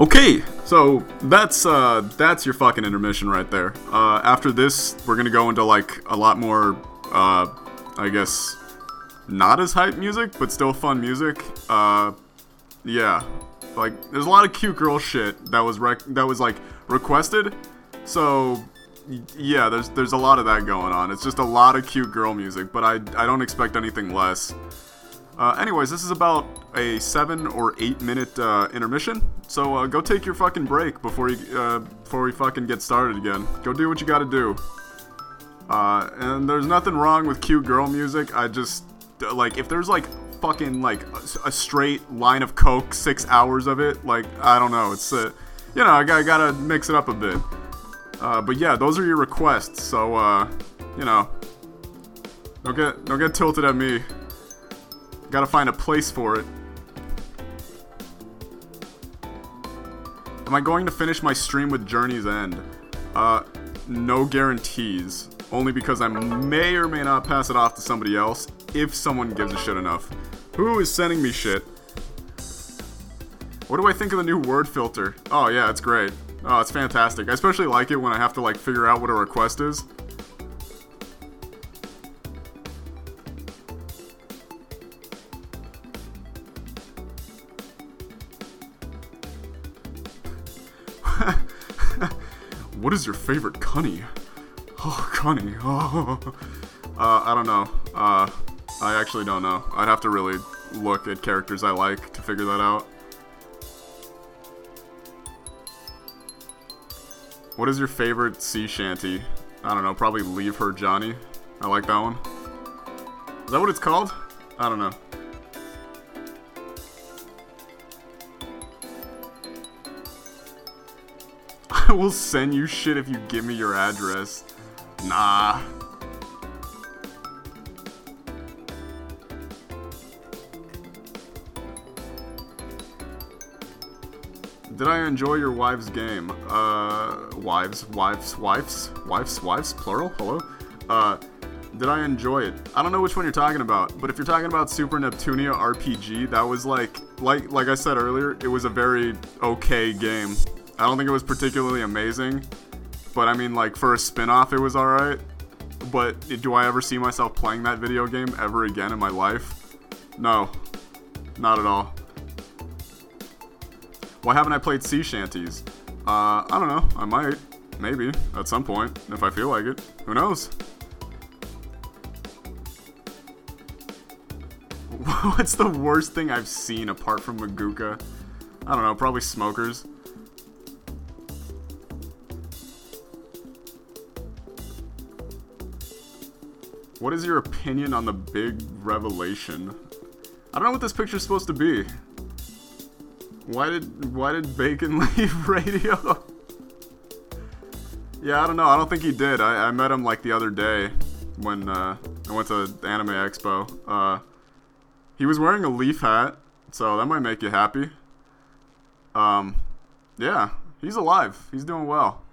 Okay, so that's your fucking intermission right there. After this, we're gonna go into like a lot more, I guess, not as hype music, but still fun music. Yeah, like there's a lot of cute girl shit that was like requested. So yeah, there's a lot of that going on. It's just a lot of cute girl music, but I don't expect anything less. Anyways, this is about a 7 or 8 minute intermission. So go take your fucking break before we fucking get started again. Go do what you gotta do. And there's nothing wrong with cute girl music. I just like if there's like fucking like a straight line of coke, 6 hours of it. Like I don't know. It's you know I gotta mix it up a bit. But yeah, those are your requests. So you know, don't get tilted at me. Gotta find a place for it. Am I going to finish my stream with Journey's End? No guarantees. Only because I may or may not pass it off to somebody else if someone gives a shit enough. Who is sending me shit? What do I think of the new word filter? Oh yeah, it's great. Oh, it's fantastic. I especially like it when I have to like figure out what a request is. What is your favorite cunny? Oh, cunny. Oh. I don't know. I actually don't know. I'd have to really look at characters I like to figure that out. What is your favorite sea shanty? I don't know. Probably Leave Her Johnny. I like that one. Is that what it's called? I don't know. I will send you shit if you give me your address. Nah. Did I enjoy your wife's game? Wives, plural? Hello? Did I enjoy it? I don't know which one you're talking about, but if you're talking about Super Neptunia RPG, that was like I said earlier, it was a very okay game. I don't think it was particularly amazing, but I mean, like, for a spin-off, it was alright. But do I ever see myself playing that video game ever again in my life? No. Not at all. Why haven't I played sea shanties? I don't know. I might. Maybe. At some point. If I feel like it. Who knows? What's the worst thing I've seen apart from Maguka? I don't know. Probably smokers. What is your opinion on the big revelation? I don't know what this picture's supposed to be. Why did Bacon leave radio? Yeah, I don't know. I don't think he did. I met him like the other day when I went to Anime Expo. He was wearing a leaf hat, so that might make you happy. Yeah, he's alive. He's doing well.